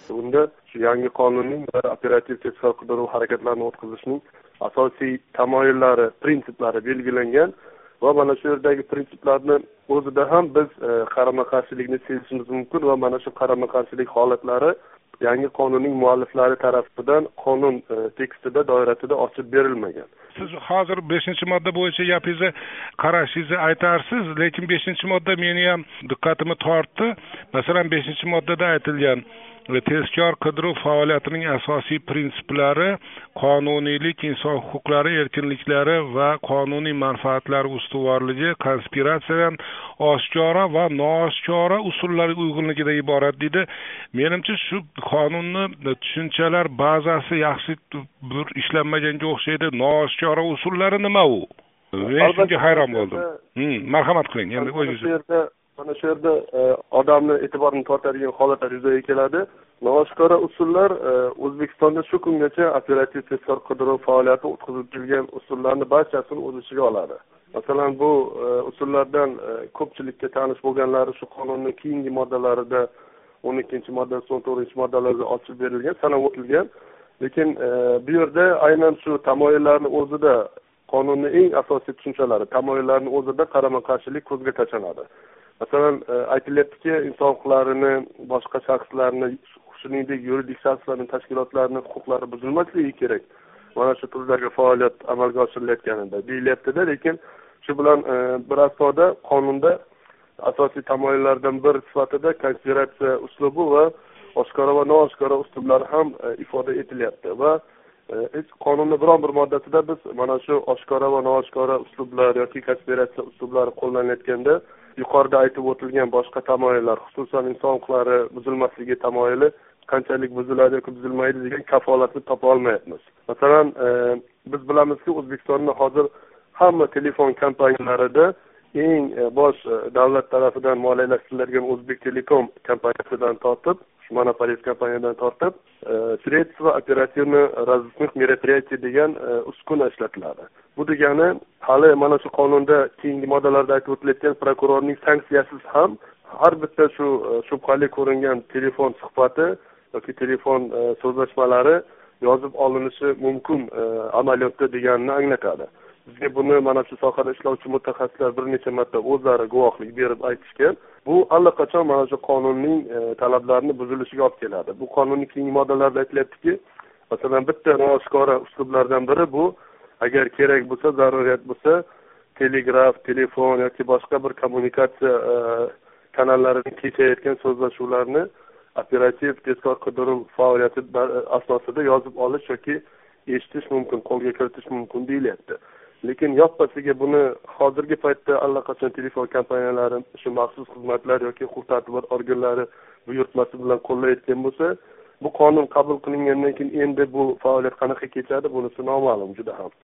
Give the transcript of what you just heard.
Unda shu yangi qonunning va operativ tezkor qidiruv harakatlarini o'tkazishning asosiy tamoyillari, prinsiplari belgilangan va mana shu yerdagi prinsiplarni o'zida ham biz qarama-qarshilikni sezishimiz mumkin va mana shu qarama-qarshilik holatlari yangi qonunning mualliflari tarafidan qonun tekstida, doirasida ochib berilmagan. Siz hozir 5-modda bo'yicha gapingizni qarashingizni aytarsiz, lekin 5-modda meni ham diqqatimni tortdi. Masalan, 5-moddada aytilgan tezkor qidiruv faoliyatining asosiy prinsiplari qonuniylik, inson huquqlari, erkinliklari va qonuniy manfaatlari ustuvorligi konspiratsiyadan oshkora va nooshkora usullarga uyg'unligidan iborat deydi. Menimcha shu qonunni tushunchalar bazasi yaxshi bir ishlanmaganga o'xshaydi. Nooshkora usullari nima u? Men shunga hayron bo'ldim. Marhamat qiling, endi o'zingiz. Mana shu yerda odamni e'tiborini tortadigan holatlar yuzaga keladi. Nooshkora usullar O'zbekistonda shu kungacha operativ tezkor qidiruv faoliyati o'tkazib kelgan usullarni barchasini o'z ichiga oladi. Masalan, bu usullardan ko'pchilikka tanish bo'lganlari shu qonunning keyingi moddalarida 12-modda, 14-moddalarda ochib berilgan, sanab o'tilgan. Lekin bu yerda aynan shu tamoyillarning o'zida qonunning eng asosiy tushunchalari, tamoyillarning o'zida qarama-qarshilik ko'zga tashlanadi. Masalan, aytilyaptiki, inson huquqlarini, boshqa shaxslarni, shuningdek yuridik shaxslarning tashkilotlarini huquqlari buzilmasligi kerak. Mana shu turdagi faoliyat amalga oshirilayotganida deyilyapti-da, lekin shu bilan bir asnoda qonunda asosiy tamoyillardan bir sifatida konspiratsiya uslubi va oshkora va nooshkora uslublar ham ifoda etilyapti va qonunning biron bir moddasida biz mana shu oshkora va nooshkora uslublar yoki konspiratsiya uslublari qo'llanayotganda yuqorida aytib o'tilgan boshqa tamoyillar, xususan inson huquqlari buzilmasligi tamoyili qanchalik buziladi yoki buzilmaydi degan kafolatni topa olmayapmiz. Masalan, biz bilamizki, O'zbekistonda hozir hamma telefon kompaniyalarida eng bosh davlat tarafidan moliyalashtiriladigan O'zbek Telekom kompaniyasidan tortib, monopolist kompaniyadan tortib, средства оперативно-розыскных мероприятий degan uskuna ishlatiladi. Bu degani hali mana shu qonunda keyingi moddalarda aytib o'tilayotgan prokurorning sanksiyasiz ham har bitta shu shubhali ko'ringan telefon suhbati yoki telefon so'zlashmalari yozib olinishi mumkin amaliyotda deganini anglatadi. Bizga buni mana shu sohada ishlovchi mutaxassislar bir necha marta o'zlari guvohlik berib aytishgan. Bu allaqachon mana shu qonunning talablarini buzilishiga olib keladi. Bu qonunning keyingi moddalarida aytilyaptiki, masalan, bitta nooshkora uslublardan biri bu, agar kerak bo'lsa, zaruriyat bo'lsa, telegraf, telefon yoki boshqa bir kommunikatsiya kanallarining kechayotgan so'zlashuvlarni operativ tezkor qidiruv faoliyati asosida yozib olish yoki eshitish mumkin, qo'lga kiritish mumkin deyilyapti. Lekin yoppasiga buni hozirgi paytda allaqachon telefon kompaniyalari, shu maxsus xizmatlar yoki huquq-tartibot organlari buyurtmasi bilan qo'llayotgan bo'lsa, bu qonun qabul qilingandan keyin endi bu faoliyat qanaqa kechadi, bunisi noma'lum juda ham.